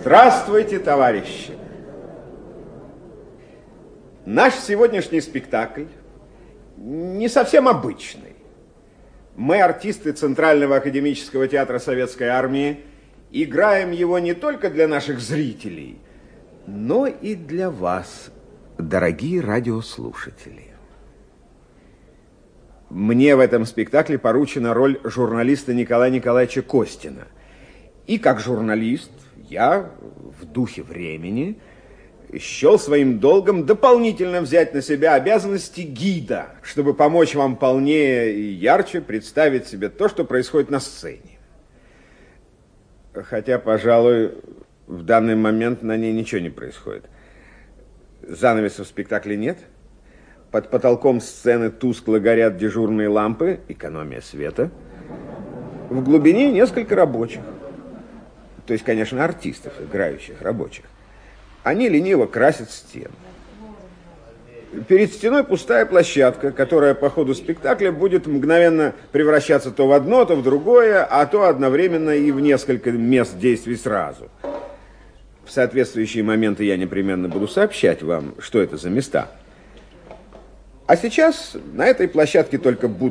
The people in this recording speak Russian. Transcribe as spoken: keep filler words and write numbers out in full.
Здравствуйте, товарищи! Наш сегодняшний спектакль не совсем обычный. Мы, артисты Центрального академического театра Советской Армии, играем его не только для наших зрителей, но и для вас, дорогие радиослушатели. Мне в этом спектакле поручена роль журналиста Николая Николаевича Костина. И как журналист я в духе времени счел своим долгом дополнительно взять на себя обязанности гида, чтобы помочь вам полнее и ярче представить себе то, что происходит на сцене. Хотя, пожалуй, в данный момент на ней ничего не происходит. Занавеса в спектакле нет. Под потолком сцены тускло горят дежурные лампы, экономия света. В глубине несколько рабочих. То есть, конечно, артистов, играющих, рабочих. Они лениво красят стены. Перед стеной пустая площадка, которая по ходу спектакля будет мгновенно превращаться то в одно, то в другое, а то одновременно и в несколько мест действий сразу. В соответствующие моменты я непременно буду сообщать вам, что это за места. А сейчас на этой площадке только будто